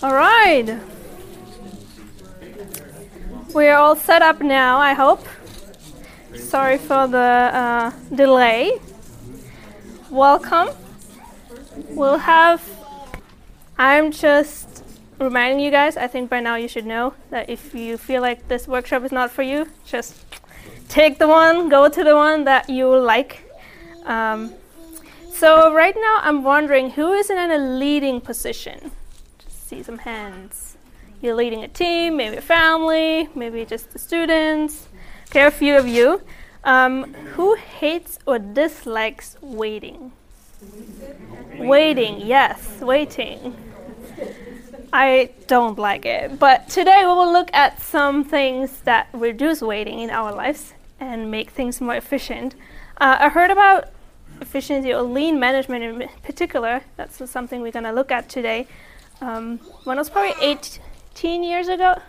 All right. We're all set up now, I hope. Sorry for the delay. Welcome. I'm just reminding you guys, I think by now you should know that if you feel like this workshop is not for you, just go to the one that you like. So right now I'm wondering who is in a leading position? Just see some hands. You're leading a team, maybe a family, maybe just the students. Okay, a few of you. Who hates or dislikes waiting? Waiting, yes, waiting. I don't like it. But today we will look at some things that reduce waiting in our lives and make things more efficient. I heard about efficiency or lean management in particular. That's something we're going to look at today. When I was probably 18 years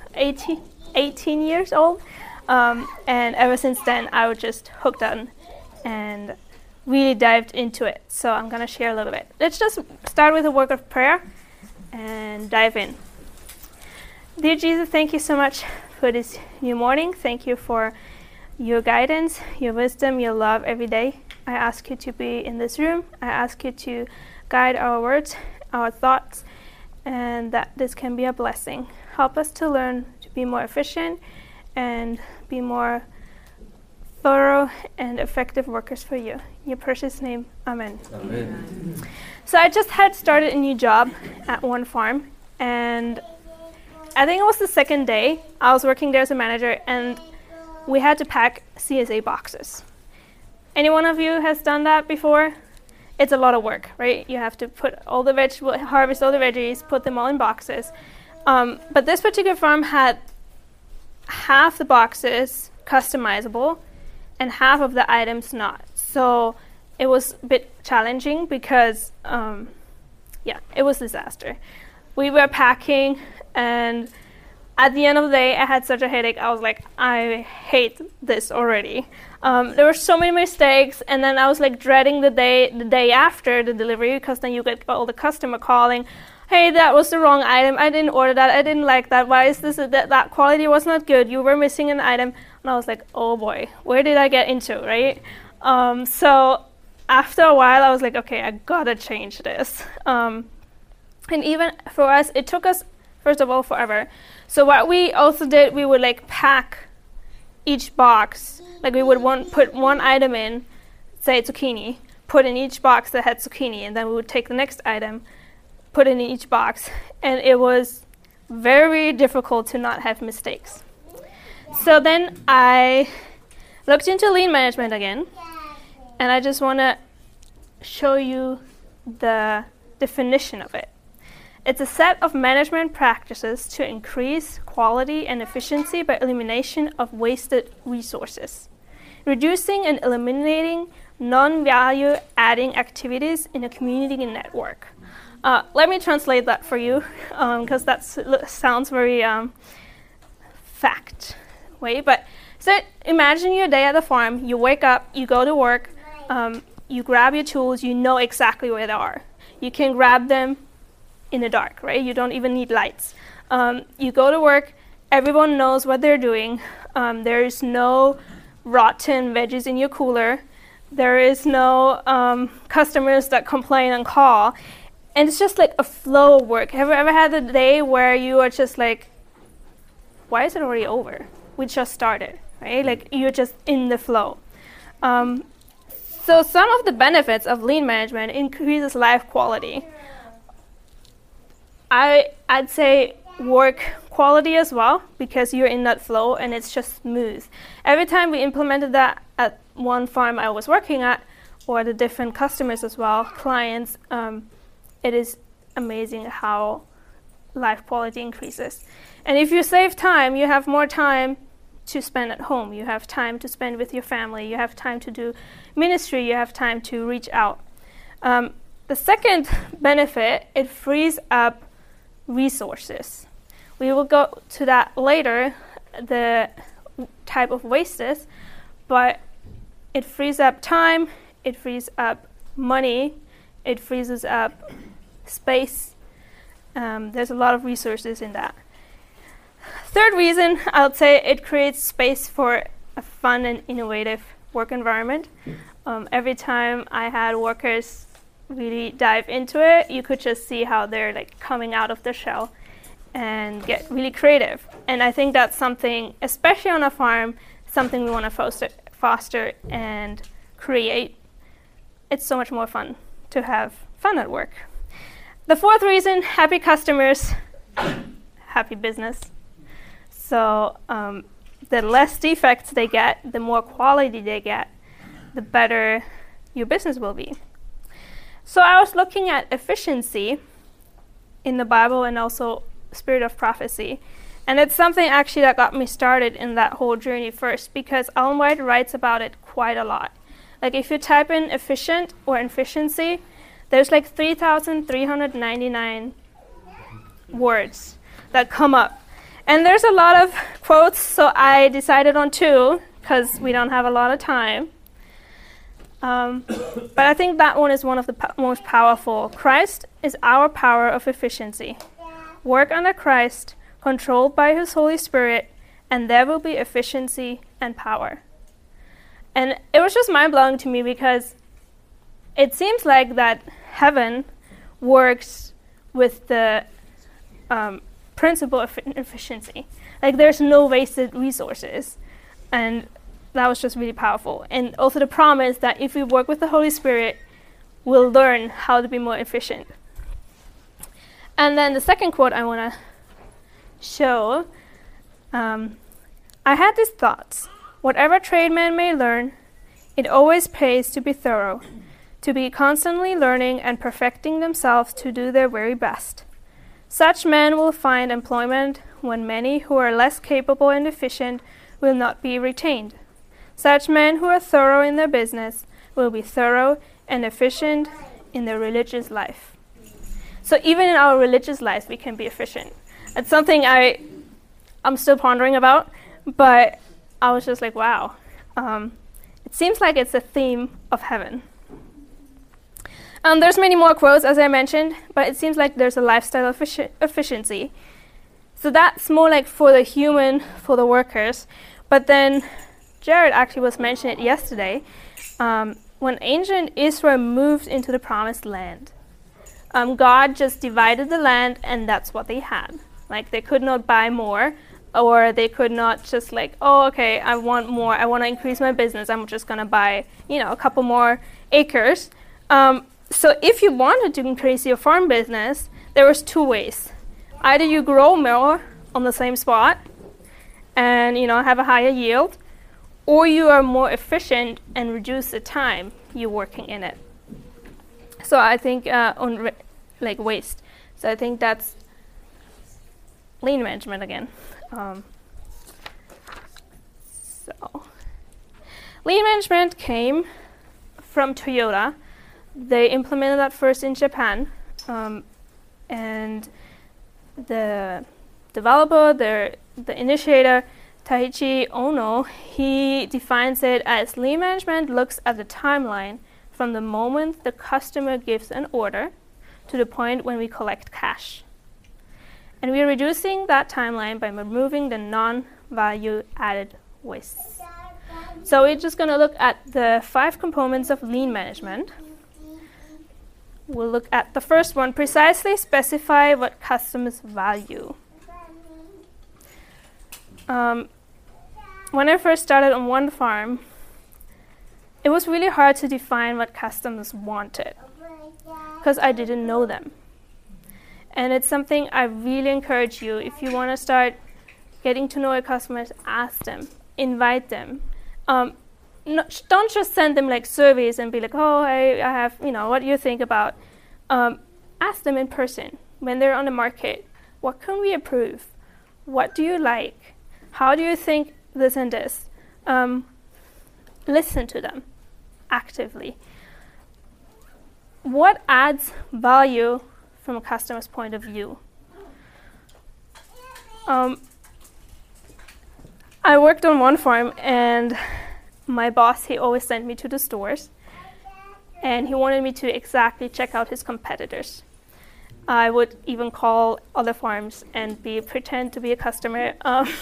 old, and ever since then I was just hooked on and really dived into it. So I'm going to share a little bit. Let's just start with a word of prayer and dive in. Dear Jesus, thank you so much for this new morning. Thank you for your guidance, your wisdom, your love every day. I ask you to be in this room. I ask you to guide our words, our thoughts, and that this can be a blessing. Help us to learn to be more efficient and be more thorough and effective workers for you. In your precious name, amen. Amen. So I just had started a new job at one farm, and I think it was the second day I was working there as a manager, and we had to pack CSA boxes. Any one of you has done that before? It's a lot of work, right? You have to put all the harvest all the veggies, put them all in boxes. But this particular farm had half the boxes customizable and half of the items not. So it was a bit challenging because, it was a disaster. We were packing, and at the end of the day, I had such a headache. I was like, I hate this already. There were so many mistakes, and then I was like dreading the day after the delivery, because then you get all the customer calling, hey, that was the wrong item. I didn't order that. I didn't like that. Why is this? That quality was not good. You were missing an item. And I was like, oh boy, where did I get into, right? So after a while, I was like, okay, I gotta change this. And even for us, it took us, first of all, forever. So what we also did, we would like pack each box. Like we would put one item in, say zucchini, put in each box that had zucchini, and then we would take the next item, put it in each box. And it was very difficult to not have mistakes. So then I looked into lean management again, and I just want to show you the definition of it. It's a set of management practices to increase quality and efficiency by elimination of wasted resources, reducing and eliminating non-value adding activities in a community network. Let me translate that for you, because that sounds very fact way. But so imagine your day at the farm. You wake up, you go to work, you grab your tools, you know exactly where they are. You can grab them in the dark, right? You don't even need lights. You go to work, everyone knows what they're doing. There is no rotten veggies in your cooler. There is no customers that complain on call. And it's just like a flow of work. Have you ever had a day where you are just like, why is it already over? We just started, right? Like you're just in the flow. So some of the benefits of lean management increases life quality. I'd say work quality as well, because you're in that flow and it's just smooth. Every time we implemented that at one farm I was working at, or the different customers as well, clients, it is amazing how life quality increases. And if you save time, you have more time to spend at home. You have time to spend with your family. You have time to do ministry. You have time to reach out. The second benefit, it frees up resources. We will go to that later, the type of wastes, but it frees up time, it frees up money, it frees up space, There's a lot of resources in that. Third reason, I would say it creates space for a fun and innovative work environment. Every time I had workers really dive into it, you could just see how they're like coming out of the shell and get really creative. And I think that's something, especially on a farm, something we want to foster and create. It's so much more fun to have fun at work. The fourth reason, happy customers, happy business. So the less defects they get, the more quality they get, the better your business will be. So I was looking at efficiency in the Bible and also spirit of prophecy. And it's something actually that got me started in that whole journey first, because Ellen White writes about it quite a lot. Like if you type in efficient or efficiency, there's like 3,399 words that come up. And there's a lot of quotes, so I decided on 2 because we don't have a lot of time. But I think that one is one of the most powerful. Christ is our power of efficiency. Work under Christ, controlled by His Holy Spirit, and there will be efficiency and power. And it was just mind-blowing to me because it seems like that heaven works with the principle of efficiency. Like there's no wasted resources. And that was just really powerful. And also the promise that if we work with the Holy Spirit, we'll learn how to be more efficient. And then the second quote I want to show, I had these thoughts. Whatever trade man may learn, it always pays to be thorough, to be constantly learning and perfecting themselves to do their very best. Such men will find employment when many who are less capable and efficient will not be retained. Such men who are thorough in their business will be thorough and efficient in their religious life. So even in our religious life, we can be efficient. It's something I'm still pondering about, but I was just like, wow. It seems like it's a theme of heaven. There's many more quotes, as I mentioned, but it seems like there's a lifestyle of efficiency. So that's more like for the human, for the workers. But then Jared actually was mentioning it yesterday. When ancient Israel moved into the promised land, God just divided the land and that's what they had. Like they could not buy more, or they could not just like, oh, okay, I want more. I want to increase my business. I'm just going to buy, a couple more acres. So if you wanted to increase your farm business, there was 2 ways. Either you grow more on the same spot and, have a higher yield, or you are more efficient and reduce the time you're working in it. So I think on waste. So I think that's lean management again. So lean management came from Toyota. They implemented that first in Japan, and the developer, the initiator, Taiichi Ohno, he defines it as lean management looks at the timeline from the moment the customer gives an order to the point when we collect cash. And we are reducing that timeline by removing the non-value added wastes. So we're just going to look at the 5 components of lean management. We'll look at the first one, precisely specify what customers value. When I first started on one farm, it was really hard to define what customers wanted because I didn't know them. And it's something I really encourage you, if you want to start getting to know your customers, ask them, invite them. Don't just send them like surveys and be like, oh, I have, what do you think about? Ask them in person when they're on the market, what can we improve? What do you like? How do you think this and this? Listen to them actively. What adds value from a customer's point of view? I worked on one farm, and my boss, he always sent me to the stores, and he wanted me to exactly check out his competitors. I would even call other farms and pretend to be a customer.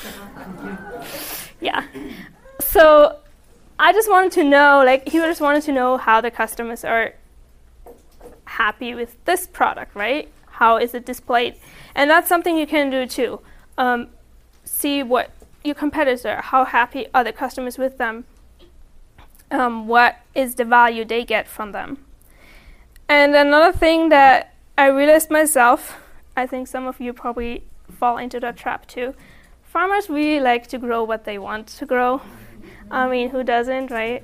Yeah. So I just wanted to know, he just wanted to know how the customers are happy with this product, right? How is it displayed? And that's something you can do too. See what your competitors are, how happy are the customers with them, what is the value they get from them. And another thing that I realized myself, I think some of you probably fall into that trap too. Farmers really like to grow what they want to grow. I mean, who doesn't, right?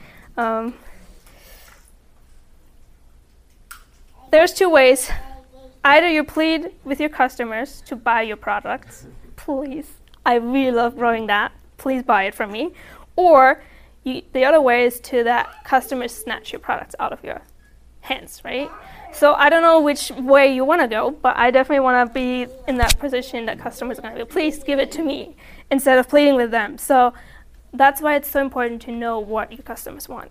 There's two ways. Either you plead with your customers to buy your products. Please, I really love growing that. Please buy it from me. Or the other way is to that customers snatch your products out of your hands, right? So I don't know which way you want to go, but I definitely want to be in that position that customers are going to go, please give it to me, instead of pleading with them. So that's why it's so important to know what your customers want.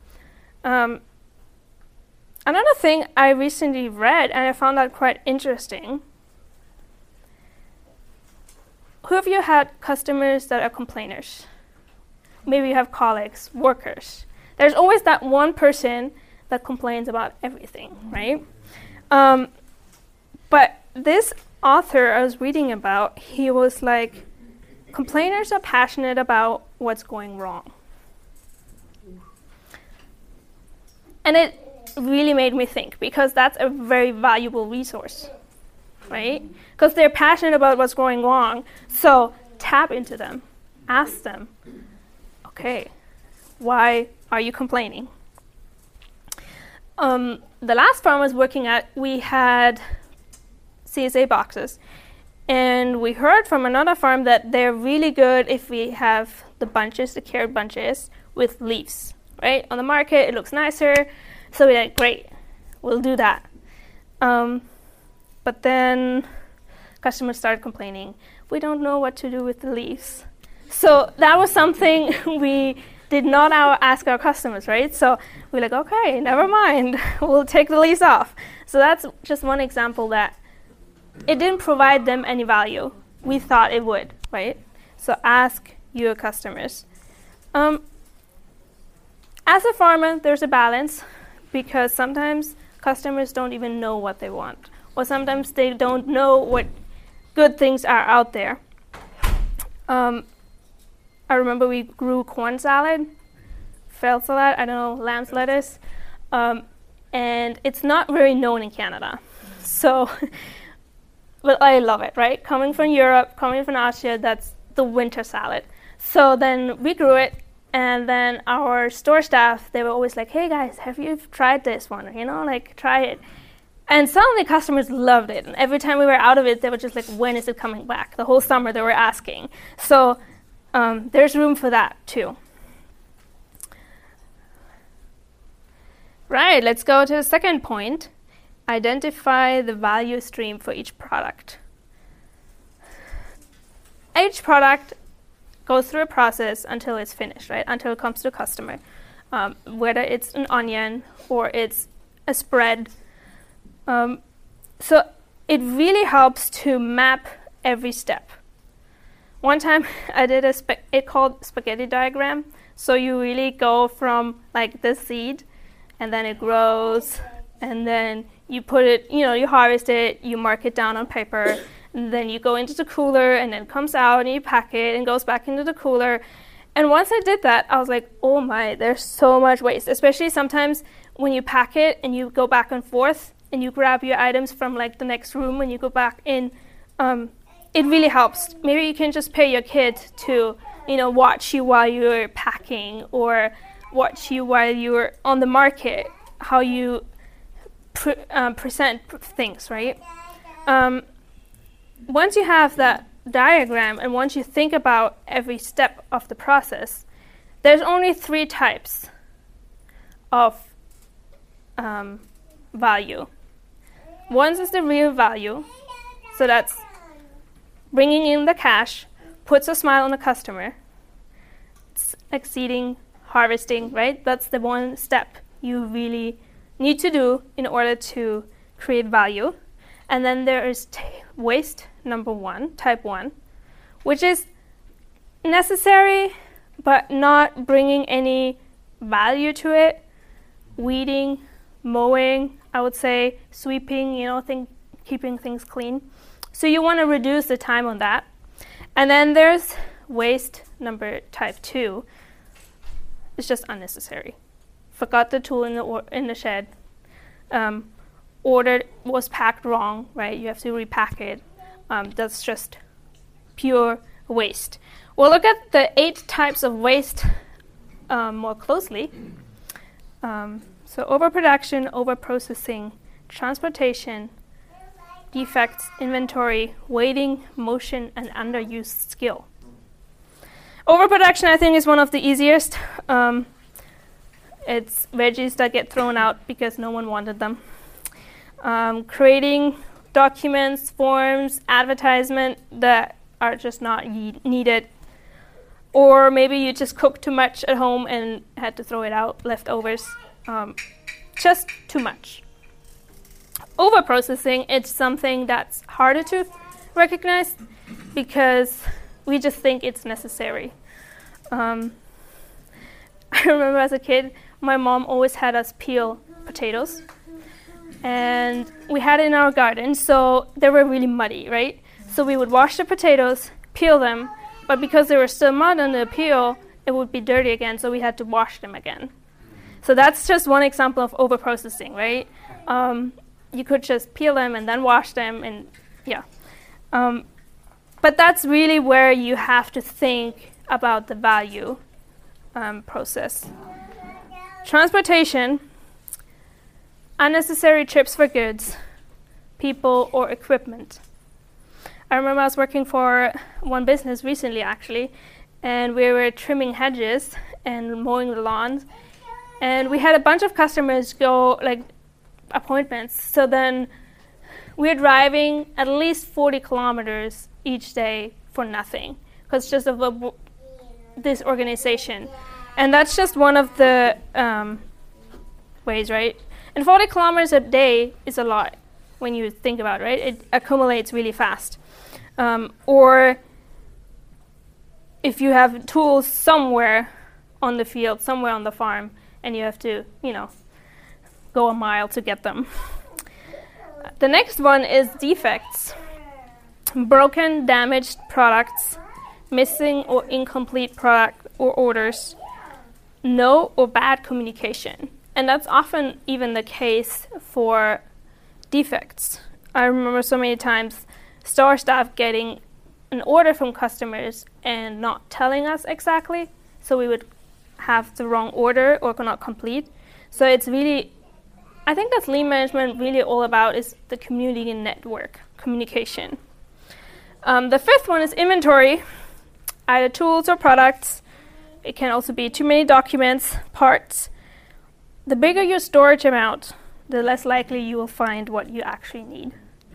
Another thing I recently read, and I found that quite interesting. Who of you had customers that are complainers? Maybe you have colleagues, workers. There's always that one person that complains about everything, right? But this author I was reading about, he was like, complainers are passionate about what's going wrong. And it really made me think, because that's a very valuable resource, right? Because they're passionate about what's going wrong. So tap into them. Ask them, okay, why are you complaining? The last farm I was working at, we had CSA boxes. And we heard from another farm that they're really good if we have the bunches, the carrot bunches, with leaves, right? On the market, it looks nicer. So we're like, great, we'll do that. But then customers started complaining, we don't know what to do with the leaves. So that was something we did not ask our customers, right? So we're like, okay, never mind, we'll take the leaves off. So that's just one example that it didn't provide them any value. We thought it would, right? So ask your customers. As a farmer, there's a balance, because sometimes customers don't even know what they want, or sometimes they don't know what good things are out there. I remember we grew corn salad, feld salad, I don't know, lamb's lettuce, and it's not very known in Canada. So, but I love it, right? Coming from Europe, coming from Asia, that's the winter salad. So then we grew it, and then our store staff, they were always like, hey guys, have you tried this one? Try it. And suddenly customers loved it. And every time we were out of it, they were just like, when is it coming back? The whole summer they were asking. So there's room for that too. Right, let's go to the second point. Identify the value stream for each product. Each product goes through a process until it's finished, right? Until it comes to the customer. Whether it's an onion or it's a spread. So it really helps to map every step. One time I did it called spaghetti diagram. So you really go from like the seed, and then it grows, and then you put it, you harvest it, you mark it down on paper, and then you go into the cooler, and then it comes out, and you pack it, and goes back into the cooler. And once I did that, I was like, oh my, there's so much waste, especially sometimes when you pack it, and you go back and forth, and you grab your items from like the next room when you go back in. It really helps. Maybe you can just pay your kid to, watch you while you're packing, or watch you while you're on the market, how you present things, right? Once you have that diagram, and once you think about every step of the process, there's only 3 types of value. One is the real value, so that's bringing in the cash, puts a smile on the customer. It's like seeding, harvesting, right? That's the one step you really need to do in order to create value. And then there is waste number 1, type 1, which is necessary but not bringing any value to it. Weeding, mowing, I would say, sweeping, keeping things clean. So you want to reduce the time on that. And then there's waste number type 2. It's just unnecessary. Forgot the tool in the shed. Ordered was packed wrong, right? You have to repack it. That's just pure waste. We'll look at the 8 types of waste more closely. So overproduction, overprocessing, transportation, defects, inventory, waiting, motion, and underused skill. Overproduction, I think, is one of the easiest. It's veggies that get thrown out because no one wanted them. Creating documents, forms, advertisement that are just not needed. Or maybe you just cooked too much at home and had to throw it out, leftovers. Just too much. Overprocessing, it's something that's harder to recognize because we just think it's necessary. I remember as a kid, my mom always had us peel potatoes. And we had it in our garden, so they were really muddy, right? So we would wash the potatoes, peel them, but because there was still mud on the peel, it would be dirty again, so we had to wash them again. So that's just one example of overprocessing, right? You could just peel them and then wash them, and yeah. But that's really where you have to think about the value process. Transportation, unnecessary trips for goods, people, or equipment. I remember I was working for one business recently, actually, and we were trimming hedges and mowing the lawns, and we had a bunch of customers go, appointments. So then we're driving at least 40 kilometers each day for nothing, because just of this organization. And that's just one of the ways, right? And 40 kilometers a day is a lot when you think about it, right? It accumulates really fast. Or if you have tools somewhere on the field, somewhere on the farm, and you have to, go a mile to get them. The next one is defects. Broken, damaged products, missing or incomplete product or orders, no or bad communication. And that's often even the case for defects. I remember so many times store staff getting an order from customers and not telling us exactly, so we would have the wrong order or not complete. So it's really, I think that's lean management really all about, is the community network, communication. The fifth one is inventory, either tools or products. It can also be too many documents, parts. The bigger your storage amount, the less likely you will find what you actually need.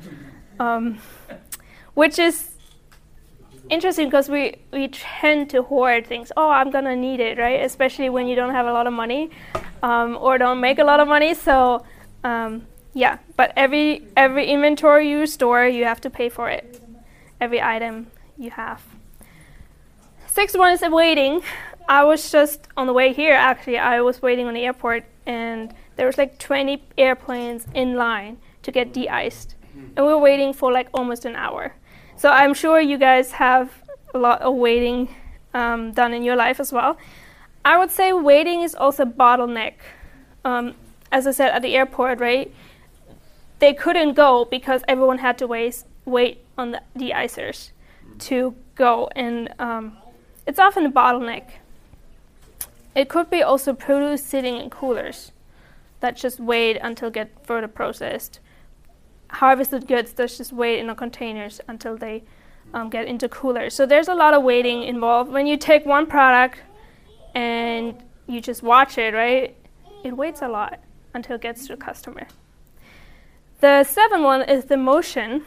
Which is interesting because we tend to hoard things. Oh, I'm going to need it, right? Especially when you don't have a lot of money or don't make a lot of money. So, yeah. But every inventory you store, you have to pay for it. Every item you have. Sixth one is waiting. I was just on the way here, actually. I was waiting on the airport, and there was 20 airplanes in line to get de-iced. And we were waiting for almost an hour. So I'm sure you guys have a lot of waiting done in your life as well. I would say waiting is also a bottleneck. As I said, at the airport, right? They couldn't go because everyone had to wait on the de-icers to go. And it's often a bottleneck. It could be also produce sitting in coolers that just wait until get further processed. Harvested goods that just wait in the containers until they get into coolers. So there's a lot of waiting involved. When you take one product and you just watch it, right, it waits a lot until it gets to the customer. The seventh one is the motion.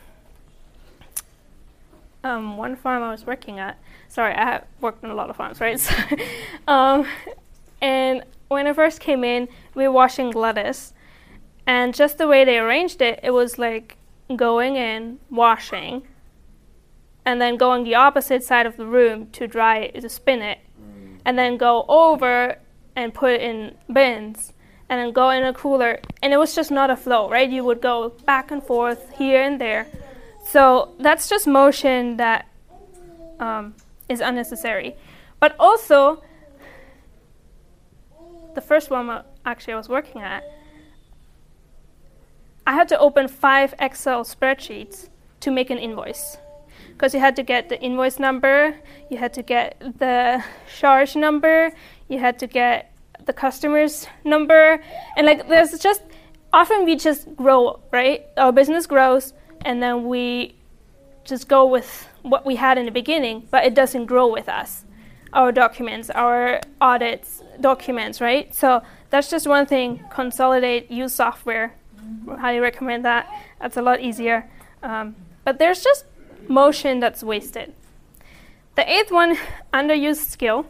One farm I was working at, sorry, I have worked on a lot of farms, right? And when I first came in, we were washing lettuce. And just the way they arranged it, it was going in, washing, and then going the opposite side of the room to dry it, to spin it, and then go over and put it in bins, and then go in a cooler. And it was just not a flow, right? You would go back and forth here and there. So that's just motion that is unnecessary. But also, the first one actually I was working at, I had to open 5 Excel spreadsheets to make an invoice. Because you had to get the invoice number, you had to get the charge number, you had to get the customer's number. And like there's just, often we just grow, right? Our business grows and then we just go with what we had in the beginning, but it doesn't grow with us. Our documents, our audits, documents, right? So that's just one thing. Consolidate, use software. Highly recommend that. That's a lot easier. But there's just motion that's wasted. The 8th one, underused skill.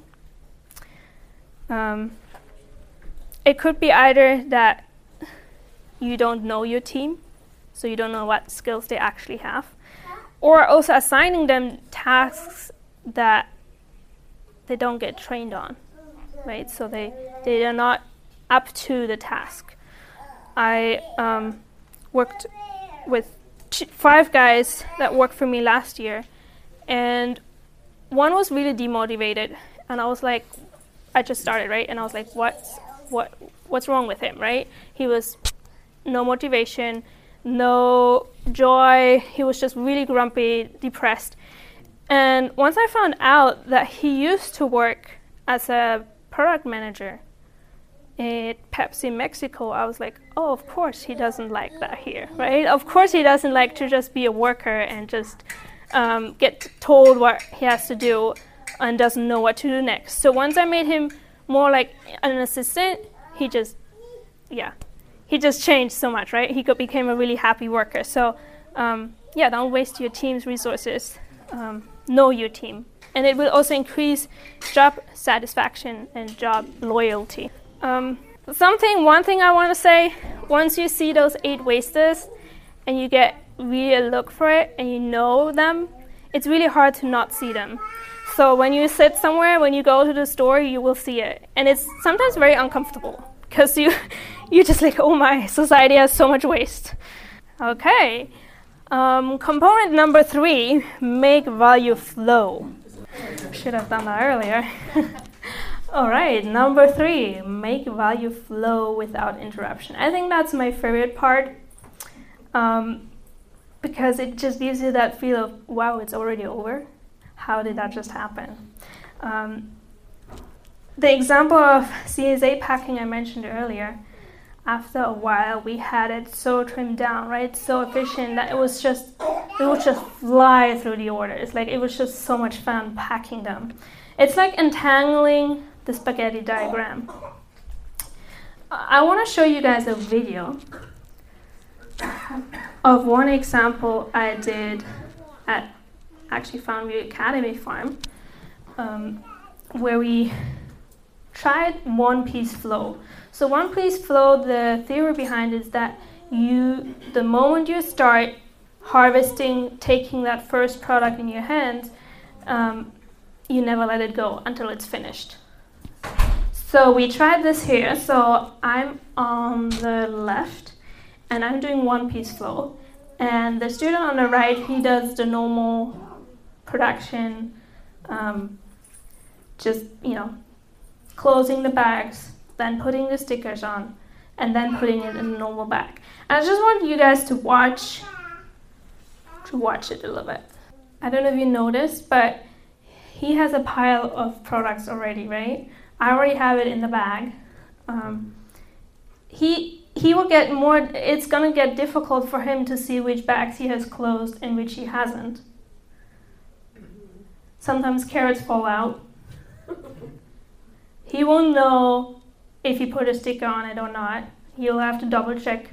It could be either that you don't know your team, so you don't know what skills they actually have, or also assigning them tasks that they don't get trained on, right? So they are not up to the task. I worked with 5 guys that worked for me last year, and one was really demotivated, and I was like, I just started, right? And I was like, what's wrong with him, right? He was no motivation, no joy. He was just really grumpy, depressed. And once I found out that he used to work as a product manager at Pepsi Mexico, I was like, oh, of course he doesn't like that here, right? Of course he doesn't like to just be a worker and just get told what he has to do and doesn't know what to do next. So once I made him more like an assistant, he just changed so much, right? He became a really happy worker. So don't waste your team's resources. Know your team. And it will also increase job satisfaction and job loyalty. One thing I want to say, once you see those 8 wasters and you get really a look for it and you know them, it's really hard to not see them. So when you sit somewhere, when you go to the store, you will see it. And it's sometimes very uncomfortable because you're just like, oh my, society has so much waste. Okay. Component number 3, make value flow. Should have done that earlier. All right, number 3, make value flow without interruption. I think that's my favorite part because it just gives you that feel of, wow, it's already over. How did that just happen? The example of CSA packing I mentioned earlier, after a while we had it so trimmed down, right, so efficient that it would just fly through the orders. Like it was just so much fun packing them. It's like entangling the spaghetti diagram. I want to show you guys a video of one example I did at actually Foundry Academy Farm, where we tried one-piece flow. So one-piece flow, the theory behind it is that the moment you start harvesting, taking that first product in your hands, you never let it go until it's finished. So we tried this here. So I'm on the left, and I'm doing one-piece flow. And the student on the right, he does the normal production, closing the bags, then putting the stickers on, and then putting it in a normal bag. And I just want you guys to watch it a little bit. I don't know if you noticed, but he has a pile of products already, right? I already have it in the bag. He will get more. It's gonna get difficult for him to see which bags he has closed and which he hasn't. Sometimes carrots fall out. He won't know if he put a sticker on it or not. He'll have to double check.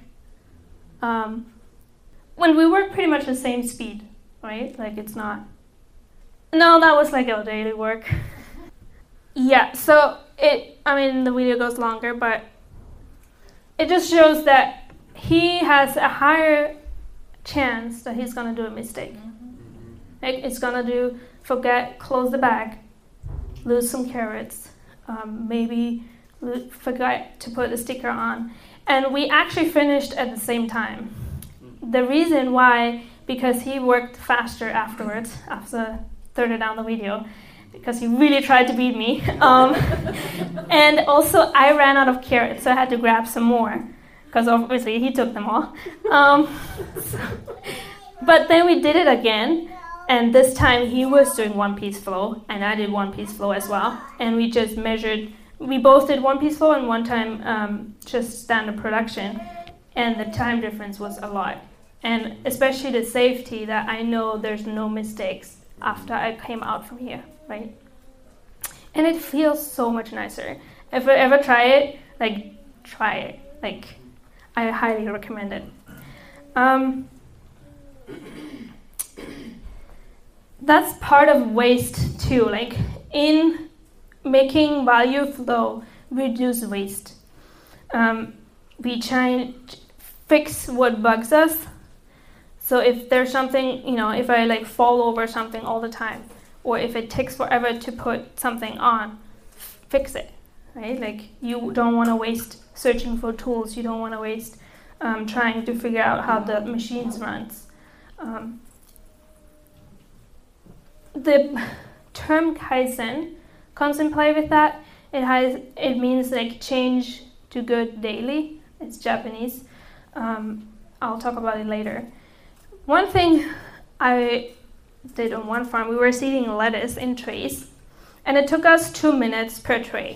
When we work pretty much the same speed, right? Like it's not. No, that was like our daily work. Yeah, so the video goes longer, but it just shows that he has a higher chance that he's gonna do a mistake. Like it's gonna do forget, close the bag, lose some carrots, maybe forget to put a sticker on. And we actually finished at the same time. The reason why, because he worked faster afterwards, after further down the video, because he really tried to beat me. And also I ran out of carrots, so I had to grab some more, because obviously he took them all. But then we did it again, and this time he was doing one-piece flow, and I did one-piece flow as well. And we just measured, we both did one-piece flow and one time just standard production, and the time difference was a lot. And especially the safety that I know there's no mistakes after I came out from here, right? And it feels so much nicer. If you ever try it, like, try it. Like, I highly recommend it. That's part of waste too. Like, in making value flow, reduce waste. We try and fix what bugs us. So if there's something, if I like fall over something all the time, or if it takes forever to put something on, fix it, right? Like you don't want to waste searching for tools. You don't want to waste trying to figure out how the machines runs. The term Kaizen comes in play with that. It means like change to good daily. It's Japanese. I'll talk about it later. One thing I did on one farm, we were seeding lettuce in trays, and it took us 2 minutes per tray.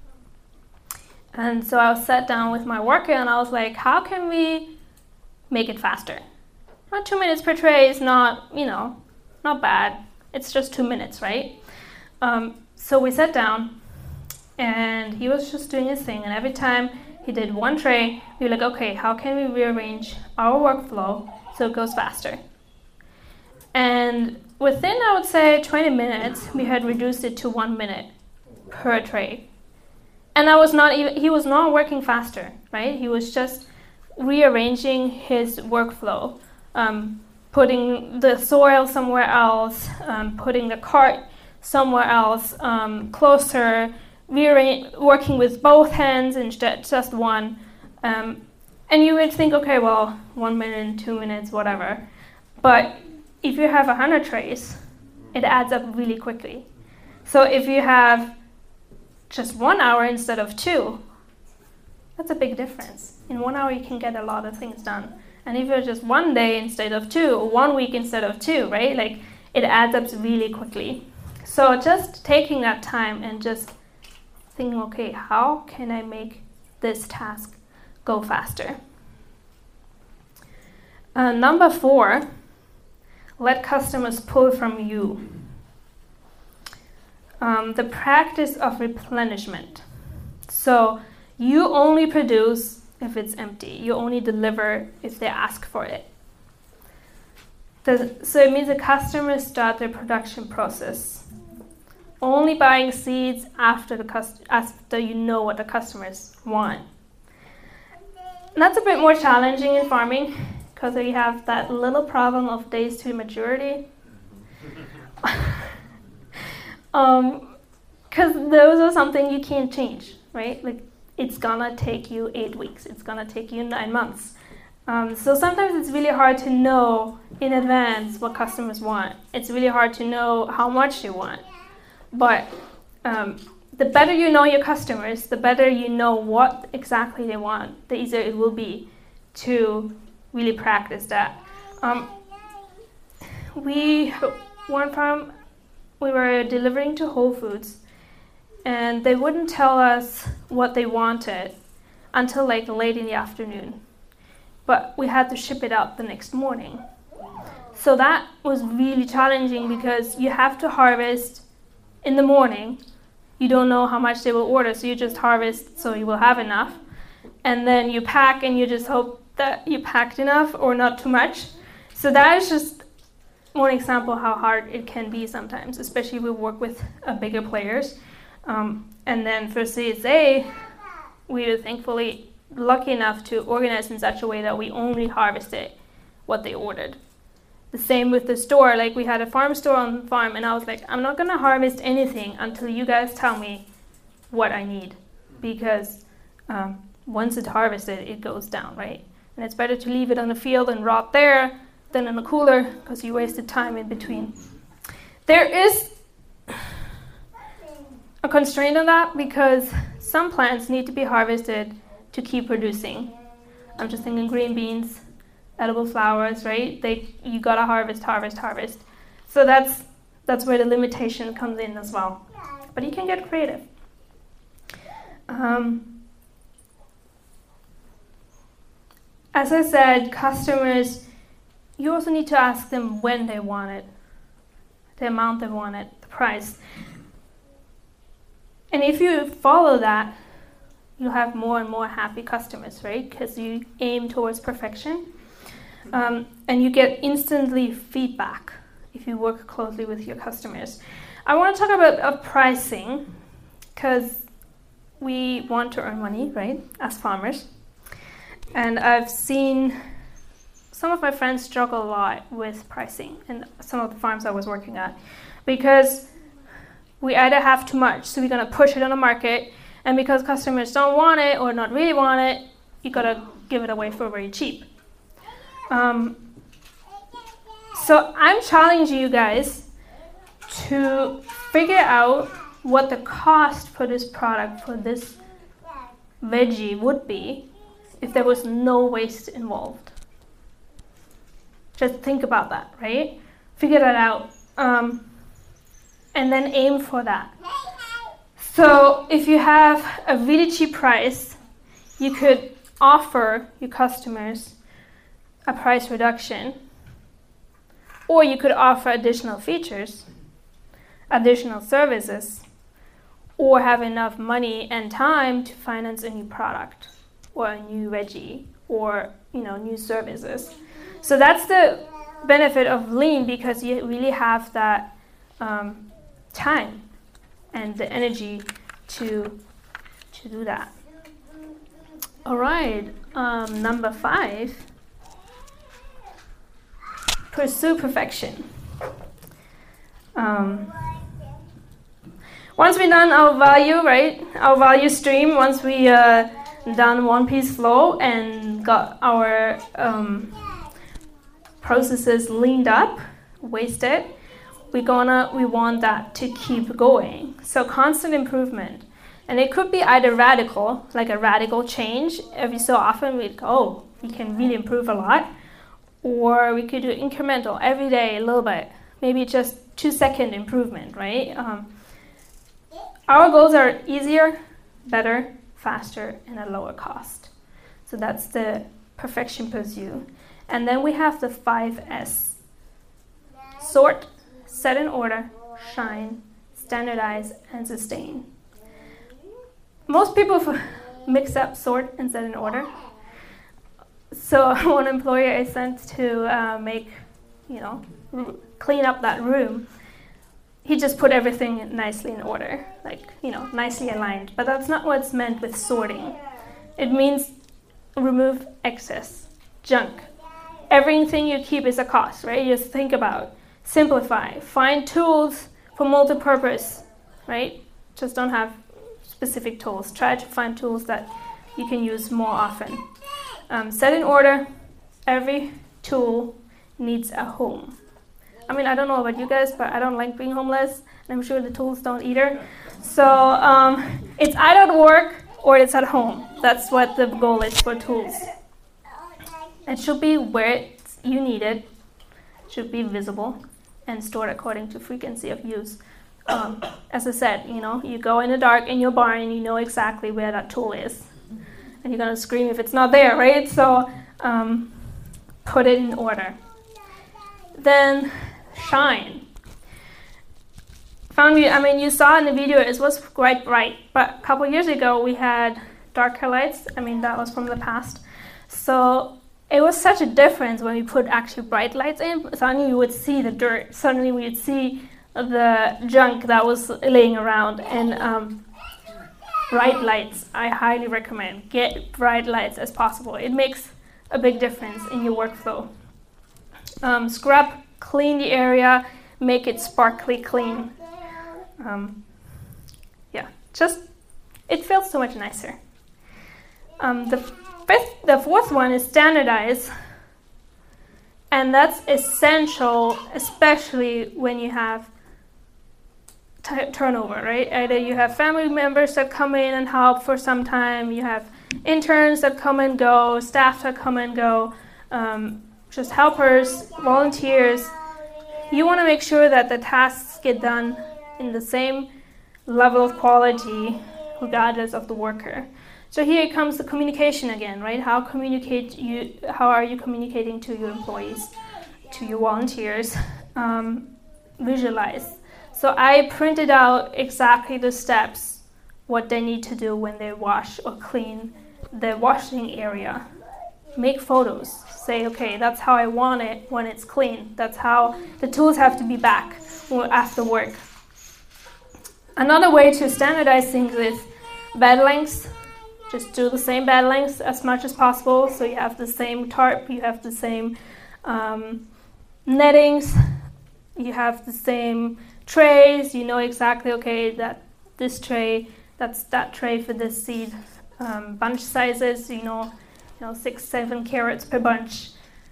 And so I sat down with my worker and I was like, how can we make it faster? Not 2 minutes per tray is not bad. It's just 2 minutes, right? So we sat down and he was just doing his thing, and every time he did one tray, we were like, okay, how can we rearrange our workflow so it goes faster? And within, I would say, 20 minutes, we had reduced it to 1 minute per tray. And he was not working faster, right? He was just rearranging his workflow, putting the soil somewhere else, putting the cart somewhere else, closer, working with both hands instead just one. And you would think, okay, well, 1 minute, 2 minutes, whatever. But if you have 100 trays, it adds up really quickly. So if you have just 1 hour instead of 2, that's a big difference. In 1 hour, you can get a lot of things done. And if you're just 1 day instead of 2, or 1 week instead of 2, right? Like, it adds up really quickly. So just taking that time and just thinking, okay, how can I make this task go faster? Number 4, let customers pull from you. The practice of replenishment. So you only produce if it's empty. You only deliver if they ask for it. So it means the customers start their production process. Only buying seeds after you know what the customers want. And that's a bit more challenging in farming, because we have that little problem of days to maturity. Because those are something you can't change, right? Like, it's gonna take you 8 weeks. It's gonna take you 9 months. So sometimes it's really hard to know in advance what customers want. It's really hard to know how much they want. But the better you know your customers, the better you know what exactly they want, the easier it will be to really practice that. One farm, we were delivering to Whole Foods, and they wouldn't tell us what they wanted until like late in the afternoon. But we had to ship it out the next morning. So that was really challenging, because you have to harvest in the morning. You don't know how much they will order, so you just harvest so you will have enough. And then you pack, and you just hope that you packed enough or not too much. So that is just one example how hard it can be sometimes, especially if we work with bigger players. And then for CSA, we were thankfully lucky enough to organize in such a way that we only harvested what they ordered. The same with the store. Like, we had a farm store on the farm, and I was like, I'm not going to harvest anything until you guys tell me what I need, because once it's harvested, it goes down, right? And it's better to leave it on the field and rot there than in a cooler, because you wasted time in between. There is a constraint on that, because some plants need to be harvested to keep producing. I'm just thinking green beans, edible flowers, right? You gotta harvest. So that's where the limitation comes in as well. But you can get creative. As I said, customers, you also need to ask them when they want it, the amount they want it, the price. And if you follow that, you'll have more and more happy customers, right? Because you aim towards perfection. And you get instantly feedback if you work closely with your customers. I want to talk about pricing, because we want to earn money, right, as farmers. And I've seen some of my friends struggle a lot with pricing in some of the farms I was working at, because we either have too much, so we're going to push it on the market, and because customers don't want it or not really want it, you got to give it away for very cheap. So I'm challenging you guys to figure out what the cost for this product, for this veggie would be if there was no waste involved. Just think about that, right? Figure that out, and then aim for that. So if you have a really cheap price, you could offer your customers a price reduction, or you could offer additional features, additional services, or have enough money and time to finance a new product or a new veggie or new services. So that's the benefit of lean, because you really have that time and the energy to do that. All right, number 5. Pursue perfection. Once we've done our value, right, our value stream, once we done one-piece flow and got our processes leaned up, wasted, we want that to keep going. So constant improvement. And it could be either radical, like a radical change. Every so often we can really improve a lot. Or we could do incremental, every day a little bit, maybe just 2-second improvement, right? Our goals are easier, better, faster, and at lower cost. So that's the perfection pursuit. And then we have the 5 S. Sort, set in order, shine, standardize, and sustain. Most people mix up sort and set in order. So one employer I sent to clean up that room, he just put everything nicely in order, nicely aligned. But that's not what's meant with sorting. It means remove excess, junk. Everything you keep is a cost, right? You just think about, simplify, find tools for multi-purpose, right? Just don't have specific tools. Try to find tools that you can use more often. Set in order. Every tool needs a home. I mean, I don't know about you guys, but I don't like being homeless, and I'm sure the tools don't either. So it's either at work or it's at home. That's what the goal is for tools. It should be where you need it, should be visible, and stored according to frequency of use. As I said, you go in the dark in your barn and you know exactly where that tool is. And you're going to scream if it's not there, right? So put it in order. Then shine. You saw in the video it was quite bright, but a couple years ago we had darker lights. That was from the past. So it was such a difference when we put actually bright lights in. Suddenly you would see the dirt. Suddenly we would see the junk that was laying around. And bright lights, I highly recommend. Get bright lights as possible. It makes a big difference in your workflow. scrub, clean the area, make it sparkly clean. Just it feels so much nicer. The fourth one is standardize, and that's essential, especially when you have turnover, right? Either you have family members that come in and help for some time, you have interns that come and go, staff that come and go, just helpers, volunteers. You want to make sure that the tasks get done in the same level of quality regardless of the worker. So here comes the communication again, right? How are you communicating to your employees, to your volunteers? Visualize. So I printed out exactly the steps, what they need to do when they wash or clean the washing area. Make photos. Say, okay, that's how I want it when it's clean. That's how the tools have to be back after work. Another way to standardize things is bed lengths. Just do the same bed lengths as much as possible. So you have the same tarp, you have the same nettings, you have the same trays. You know exactly, okay, that this tray, that's that tray for this seed. Bunch sizes, 6, 7 carrots per bunch.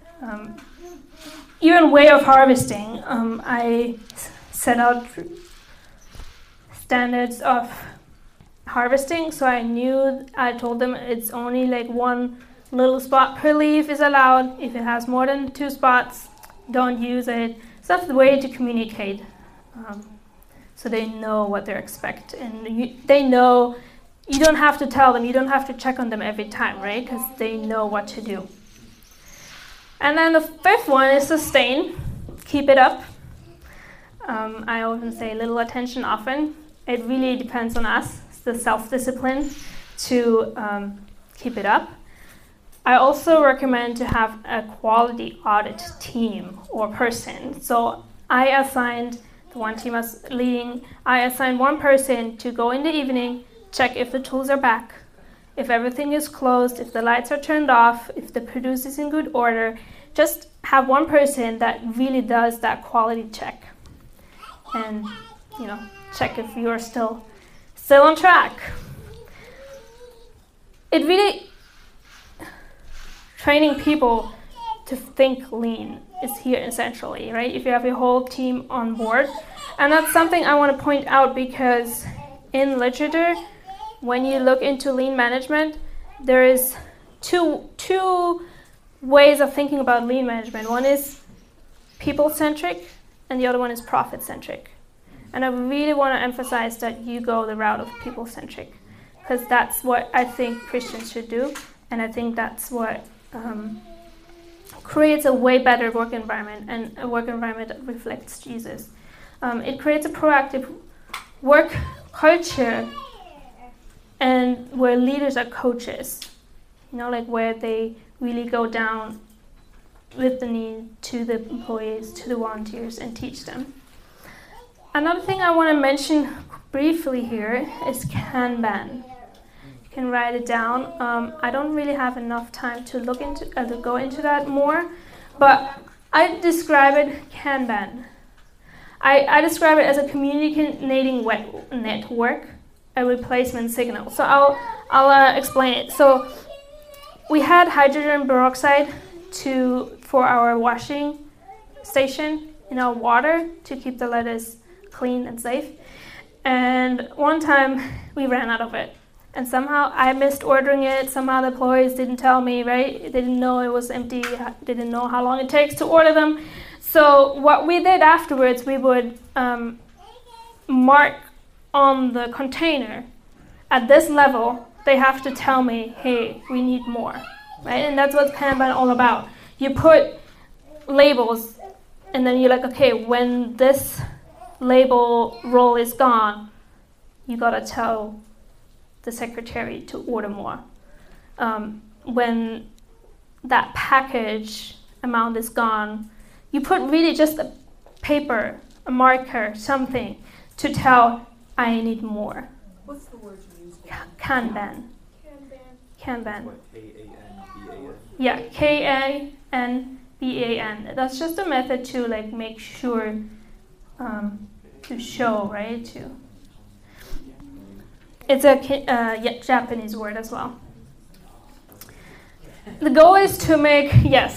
Even way of harvesting, I set out standards of harvesting, so I told them it's only like 1 little spot per leaf is allowed. If it has more than 2 spots, don't use it. So that's the way to communicate, so they know what they expect, and they know. You don't have to tell them, you don't have to check on them every time, right? Because they know what to do. And then the 5th one is sustain. Keep it up. I often say little attention often. It really depends on us. It's the self-discipline to keep it up. I also recommend to have a quality audit team or person. So I assigned, the one team I was leading, I assigned one person to go in the evening, check if the tools are back, if everything is closed, if the lights are turned off, if the produce is in good order. Just have one person that really does that quality check, and check if you're still on track. It really, training people to think lean is here essentially, right? If you have your whole team on board. And that's something I want to point out, because in literature, when you look into lean management, there is two ways of thinking about lean management. One is people-centric, and the other one is profit-centric. And I really want to emphasize that you go the route of people-centric, because that's what I think Christians should do, and I think that's what creates a way better work environment, and a work environment that reflects Jesus. It creates a proactive work culture, and where leaders are coaches, where they really go down with the need to the employees, to the volunteers, and teach them. Another thing I want to mention briefly here is Kanban. You can write it down. I don't really have enough time to go into that more, but I describe it Kanban. I describe it as a communicating network, a replacement signal. So I'll explain it. So we had hydrogen peroxide for our washing station in our water to keep the lettuce clean and safe. And one time we ran out of it. And somehow I missed ordering it. Somehow the employees didn't tell me, right? They didn't know it was empty. Didn't know how long it takes to order them. So what we did afterwards, we would mark on the container, at this level, they have to tell me, hey, we need more, right? And that's what Kanban all about. You put labels, and then you're like, okay, when this label roll is gone, you gotta tell the secretary to order more. When that package amount is gone, you put really just a paper, a marker, something to tell I need more. What's the word you use? Kanban. Kanban. What, K-A-N-B-A-N? Yeah, Kanban. BAN. That's just a method to like make sure to show, right? It's a Japanese word as well. The goal is to make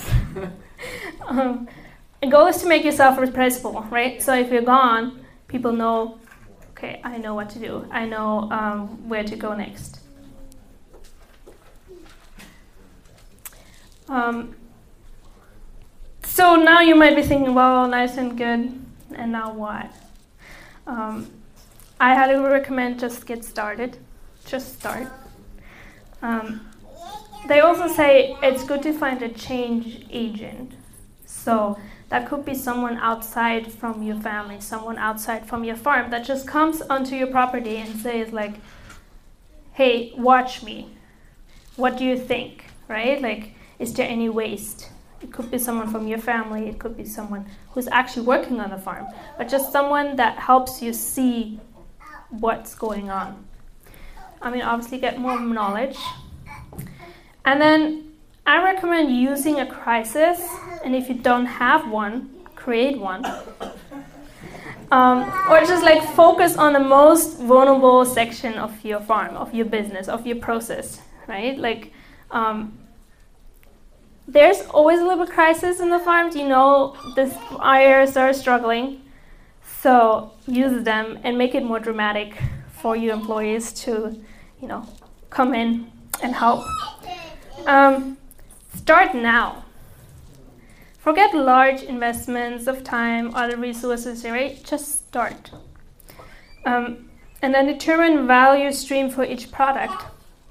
the goal is to make yourself replaceable, right? So if you're gone, people know, okay, I know what to do. I know where to go next. So now you might be thinking, well, nice and good, and now what? I highly recommend just get started. Just start. They also say it's good to find a change agent. So that could be someone outside from your family, someone outside from your farm that just comes onto your property and says like, hey, watch me. What do you think, right? Like, is there any waste? It could be someone from your family. It could be someone who's actually working on the farm, but just someone that helps you see what's going on. I mean, obviously get more knowledge. And then I recommend using a crisis, and if you don't have one, create one. Or just like focus on the most vulnerable section of your farm, of your business, of your process, right? Like, there's always a little crisis in the farms. You know, the buyers are struggling, so use them and make it more dramatic for your employees to, come in and help. Start now. Forget large investments of time, other resources, right? Just start. And then determine value stream for each product.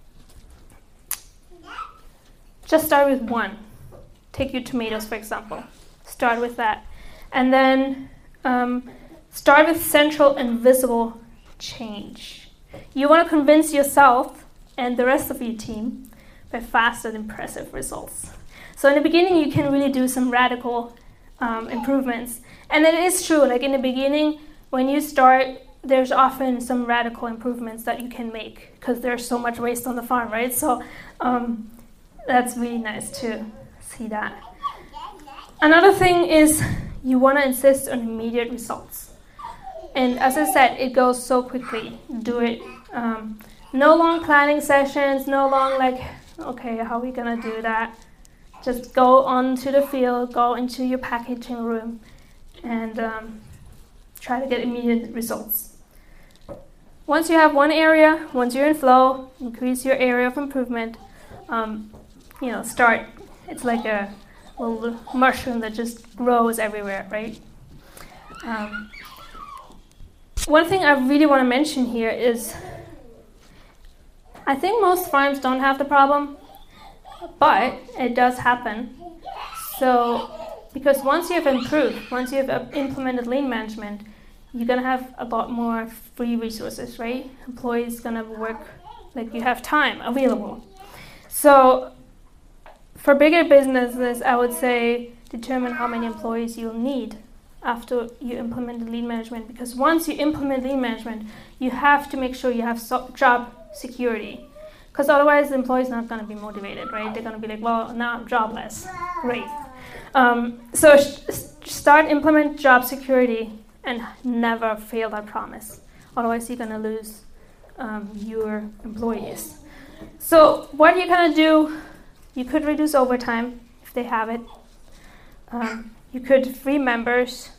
Just start with one. Take your tomatoes, for example. Start with that. And then start with central and visible change. You want to convince yourself and the rest of your team by fast and impressive results. So in the beginning, you can really do some radical improvements. And it is true, like in the beginning, when you start, there's often some radical improvements that you can make because there's so much waste on the farm, right? So that's really nice to see that. Another thing is you want to insist on immediate results. And as I said, it goes so quickly. Do it. No long planning sessions, no long like, okay, how are we going to do that? Just go onto the field, go into your packaging room, and try to get immediate results. Once you have one area, once you're in flow, increase your area of improvement. Start. It's like a little mushroom that just grows everywhere, right? One thing I really want to mention here is I think most farms don't have the problem, but it does happen. So, because once you have improved, once you have implemented lean management, you're going to have a lot more free resources, right? Employees going to work, like you have time available. So, for bigger businesses, I would say determine how many employees you'll need after you implement the lean management. Because once you implement lean management, you have to make sure you have job security. Because otherwise, the employee's not going to be motivated, right? They're going to be like, well, now I'm jobless. Great. So start implement job security and never fail that promise. Otherwise, you're going to lose your employees. So what you're going to do, you could reduce overtime if they have it. You could free team members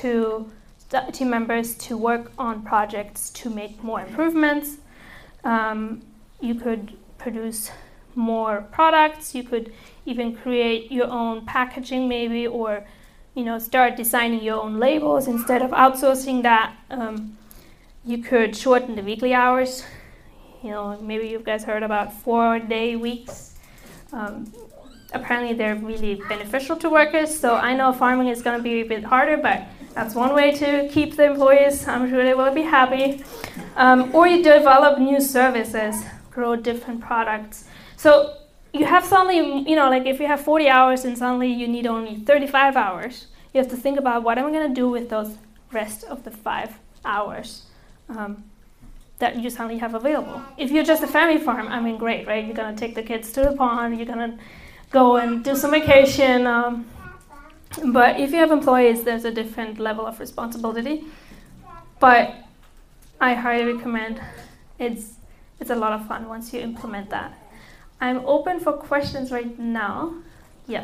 to work on projects to make more improvements. You could produce more products. You could even create your own packaging maybe, or start designing your own labels instead of outsourcing that. You could shorten the weekly hours. Maybe you guys heard about 4-day weeks. Apparently they're really beneficial to workers. So I know farming is going to be a bit harder, but that's one way to keep the employees. I'm sure they will be happy. Or you develop new services, grow different products. So you have suddenly, like if you have 40 hours and suddenly you need only 35 hours, you have to think about what am I going to do with those rest of the 5 hours that you suddenly have available. If you're just a family farm, I mean, great, right? You're going to take the kids to the pond, you're going to go and do some vacation, But if you have employees, there's a different level of responsibility. But I highly recommend. It's a lot of fun once you implement that. I'm open for questions right now. Yes.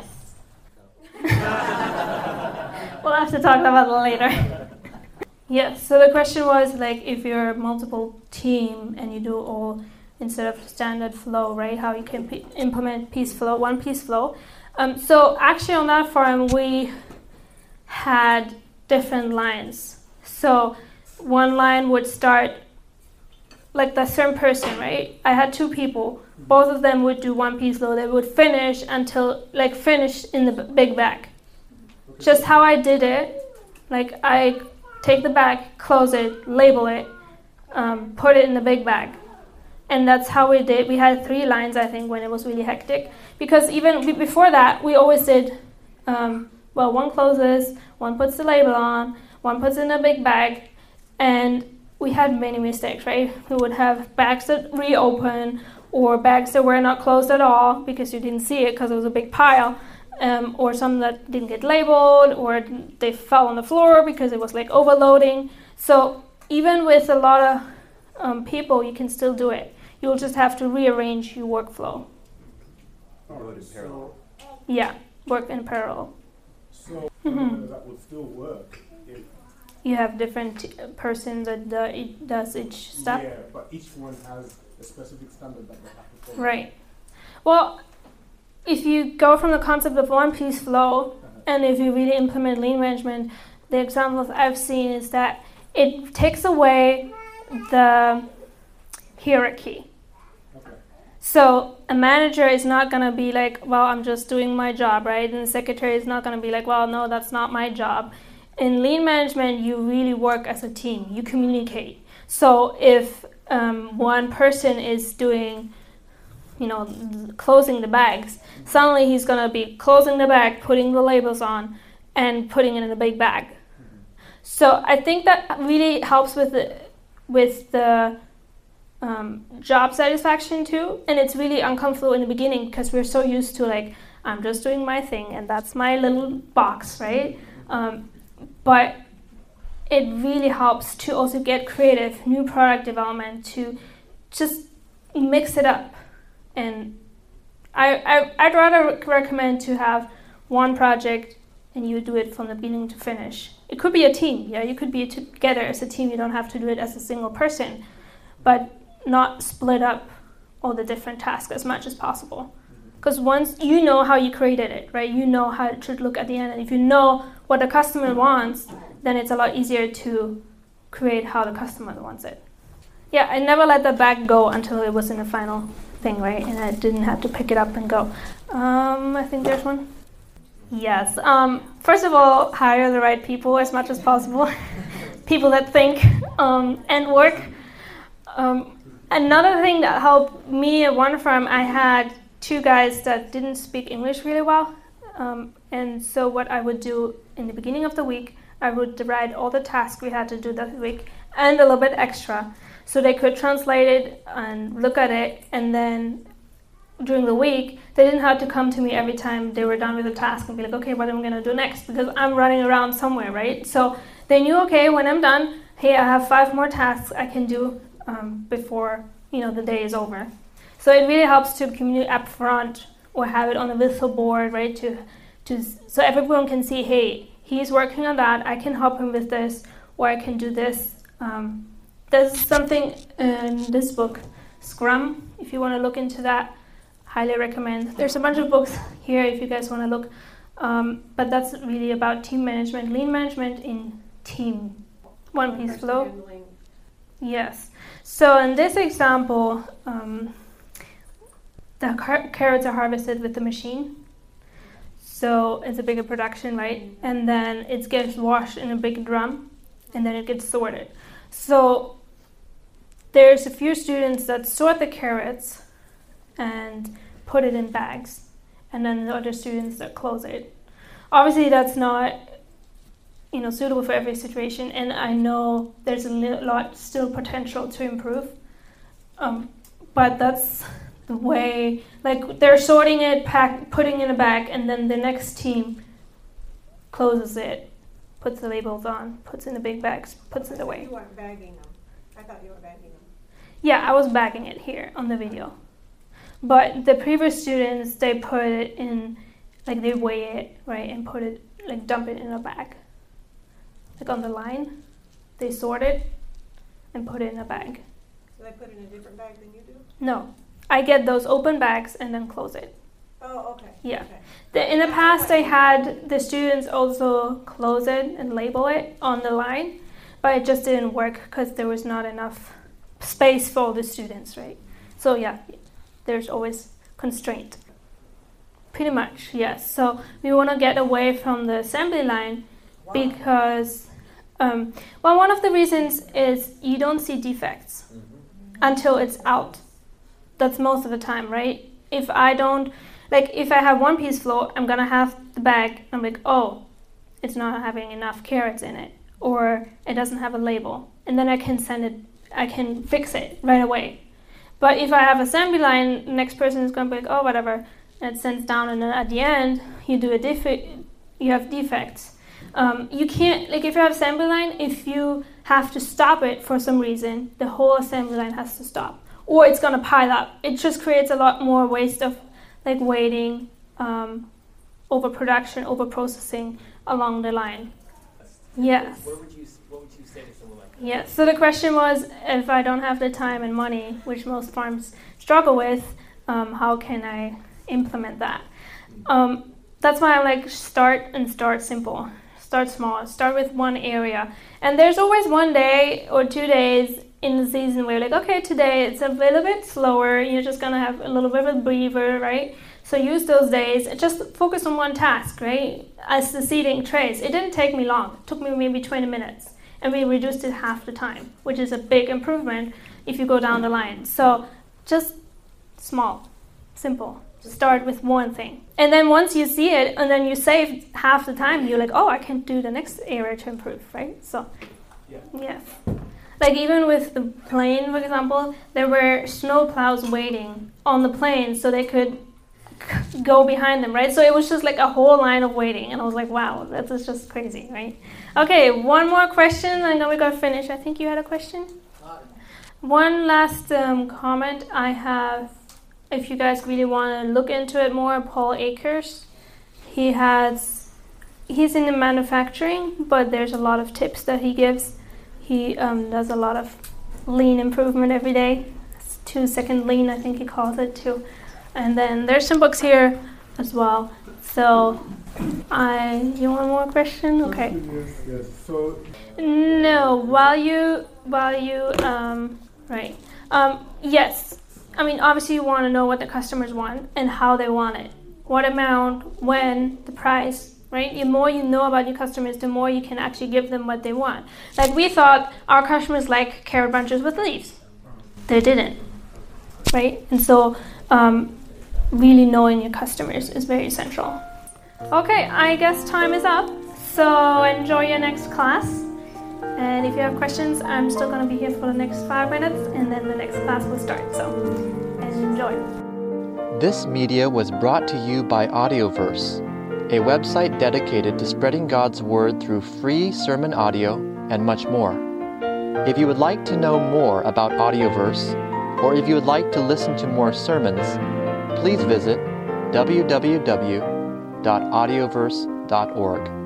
We'll have to talk about it later. Yes, so the question was like if you're a multiple team and you do all instead of standard flow, right? How you can implement piece flow, one piece flow. So actually on that farm we had different lines. So one line would start like the certain person, right? I had two people. Both of them would do one piece flow. They would finish until finish in the big bag. Just how I did it, like I take the bag, close it, label it, put it in the big bag. And that's how we did. We had 3 lines, I think, when it was really hectic. Because even before that, we always did, one closes, one puts the label on, one puts in a big bag. And we had many mistakes, right? We would have bags that reopen or bags that were not closed at all because you didn't see it because it was a big pile. Or some that didn't get labeled, or they fell on the floor because it was like overloading. So even with a lot of people, you can still do it. You'll just have to rearrange your workflow. Yeah, work in parallel. So that would still work if you have different persons that does each step. Yeah, but each one has a specific standard that they have to follow. Right. Well, if you go from the concept of one piece flow, and if you really implement lean management, the examples I've seen is that it takes away the hierarchy. Okay. So a manager is not going to be like, well, I'm just doing my job, right? And the secretary is not going to be like, well, no, that's not my job. In lean management, you really work as a team. You communicate. So if one person is doing closing the bags, suddenly he's going to be closing the bag, putting the labels on, and putting it in a big bag. So I think that really helps with the job satisfaction too. And it's really uncomfortable in the beginning because we're so used to like, I'm just doing my thing and that's my little box, right? But it really helps to also get creative, new product development, to just mix it up. And I'd rather recommend to have one project and you do it from the beginning to finish. It could be a team, yeah. You could be together as a team. You don't have to do it as a single person, but not split up all the different tasks as much as possible. Because once you know how you created it, right? You know how it should look at the end, and if you know what the customer wants, then it's a lot easier to create how the customer wants it. Yeah, I never let the bag go until it was in the final thing, right? And I didn't have to pick it up and go. I think there's one. Yes. First of all, hire the right people as much as possible. People that think and work. Another thing that helped me at one firm, I had 2 guys that didn't speak English really well. And so what I would do in the beginning of the week, I would write all the tasks we had to do that week and a little bit extra. So they could translate it and look at it, and then during the week, they didn't have to come to me every time they were done with the task and be like, okay, what am I going to do next? Because I'm running around somewhere, right? So they knew, okay, when I'm done, hey, I have 5 more tasks I can do before the day is over. So it really helps to communicate up front or have it on a visible board, right? So everyone can see, hey, he's working on that. I can help him with this, or I can do this. There's something in this book, Scrum, if you want to look into that, highly recommend. There's a bunch of books here if you guys want to look, but that's really about team management, lean management in team, one piece flow. Yes. So in this example, the carrots are harvested with the machine. So it's a bigger production, right? And then it gets washed in a big drum, and then it gets sorted. So there's a few students that sort the carrots and put it in bags, and then the other students that close it. Obviously, that's not suitable for every situation, and I know there's a lot still potential to improve. But that's the way, like they're sorting it, putting in a bag, and then the next team closes it, puts the labels on, puts in the big bags, puts it away. You weren't bagging them. I thought you were bagging them. Yeah, I was bagging it here on the video. But the previous students, they put it in, like they weigh it, right, and put it, like dump it in a bag. Like on the line, they sort it and put it in a bag. So they put it in a different bag than you do? No, I get those open bags and then close it. Oh, okay. Yeah. Okay. In the past, I had the students also close it and label it on the line, but it just didn't work because there was not enough space for all the students, right? So yeah, there's always constraint. Pretty much, yes. So we want to get away from the assembly line because, one of the reasons is you don't see defects until it's out. That's most of the time, right? If I have one piece float, I'm gonna have the bag, I'm like, oh, it's not having enough carrots in it, or it doesn't have a label, and then I can fix it right away. But if I have assembly line, the next person is gonna be like, oh, whatever, and it sends down, and then at the end, you have defects. You can't, like if you have assembly line, if you have to stop it for some reason, the whole assembly line has to stop, or it's gonna pile up. It just creates a lot more waste of like waiting, overproduction, overprocessing along the line. Yes. What would you say to someone like that? Yes. So the question was, if I don't have the time and money, which most farms struggle with, how can I implement that? That's why I'm like, start simple. Start small. Start with one area. And there's always one day or 2 days in the season where you're like, okay, today it's a little bit slower. You're just going to have a little bit of a breather, right? So use those days and just focus on one task, right? As the seeding trays, it didn't take me long. It took me maybe 20 minutes. And we reduced it half the time, which is a big improvement if you go down the line. So just small, simple. Start with one thing. And then once you see it, and then you save half the time, you're like, oh, I can do the next area to improve, right? So, yes. Like even with the plane, for example, there were snow plows waiting on the plane so they could go behind them, right? So it was just like a whole line of waiting. And I was like, wow, that's just crazy, right? Okay, one more question, and then we got to finish. I think you had a question? One last comment I have. If you guys really want to look into it more, Paul Akers, he's in the manufacturing, but there's a lot of tips that he gives. He does a lot of lean improvement every day. It's 2-second lean, I think he calls it too. And then there's some books here as well. So, you want more question? Okay. Yes. So. No, while you, right. Yes. I mean, obviously you want to know what the customers want and how they want it. What amount, when, the price, right? The more you know about your customers, the more you can actually give them what they want. Like we thought our customers like carrot bunches with leaves. They didn't, right? And so really knowing your customers is very essential. Okay, I guess time is up. So enjoy your next class. And if you have questions, I'm still going to be here for the next 5 minutes, and then the next class will start. So, enjoy. This media was brought to you by Audioverse, a website dedicated to spreading God's Word through free sermon audio and much more. If you would like to know more about Audioverse, or if you would like to listen to more sermons, please visit www.audioverse.org.